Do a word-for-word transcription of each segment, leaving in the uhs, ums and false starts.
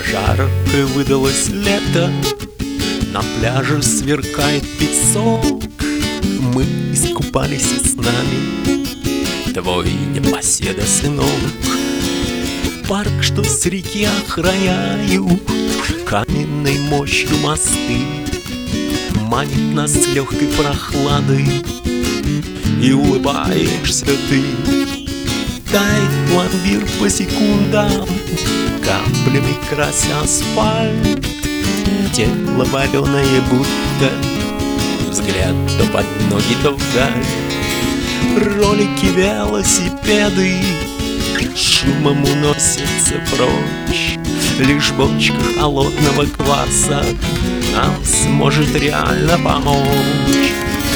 Жарко выдалось лето, на пляже сверкает песок. Мы искупались и с нами твой непоседа сынок. Парк, что с реки охраняют каменной мощью мосты, манит нас легкой прохладой, и улыбаешься ты. Тает пломбир по секундам, каплями крася асфальт. Тело вареное будто, взгляд то под ноги, то вдаль. Ролики, велосипеды шумом уносятся прочь. Лишь бочка холодного кваса нам сможет реально помочь.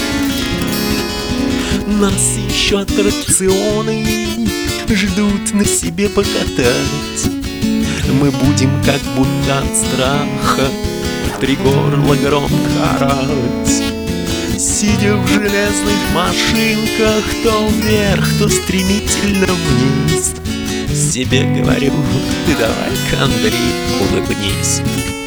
Нас еще аттракционы ждут на себе покатать. Мы будем как будто от страха в три горла громко орать. Сидя в железных машинках, то вверх, то стремительно вниз, себе говорю: ты давай-ка, Андрей, улыбнись.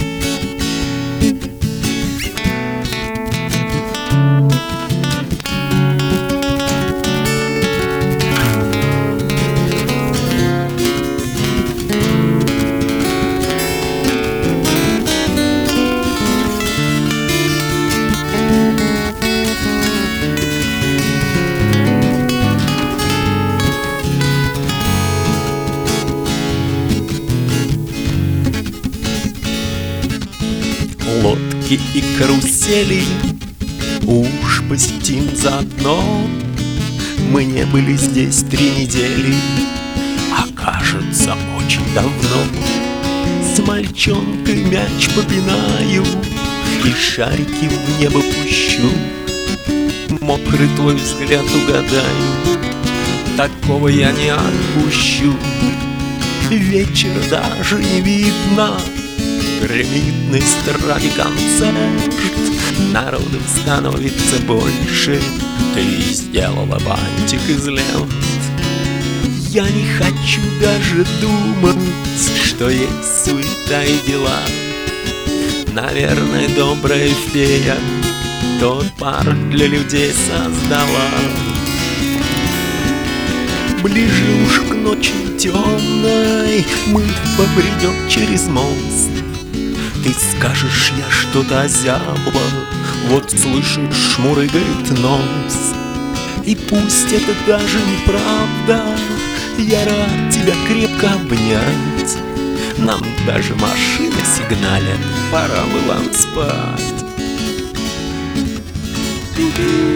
Лодки и карусели уж посетим заодно. Мы не были здесь три недели, а кажется, очень давно. С мальчонкой мяч попинаю и шарики в небо пущу. Мокрый твой взгляд угадаю, такого я не отпущу. Вечер даже не видно, гремит на эстраде концерт. Народу становится больше, ты сделала бантик из лент. Я не хочу даже думать, что есть суета и дела. Наверное, добрая фея тот парк для людей создала. Ближе уж к ночи темной мы побредем через мост. Ты скажешь, я что-то озябла, вот слышишь, мурыгает нос. И пусть это даже неправда, я рад тебя крепко обнять. Нам даже машины сигналят, пора бы вам спать.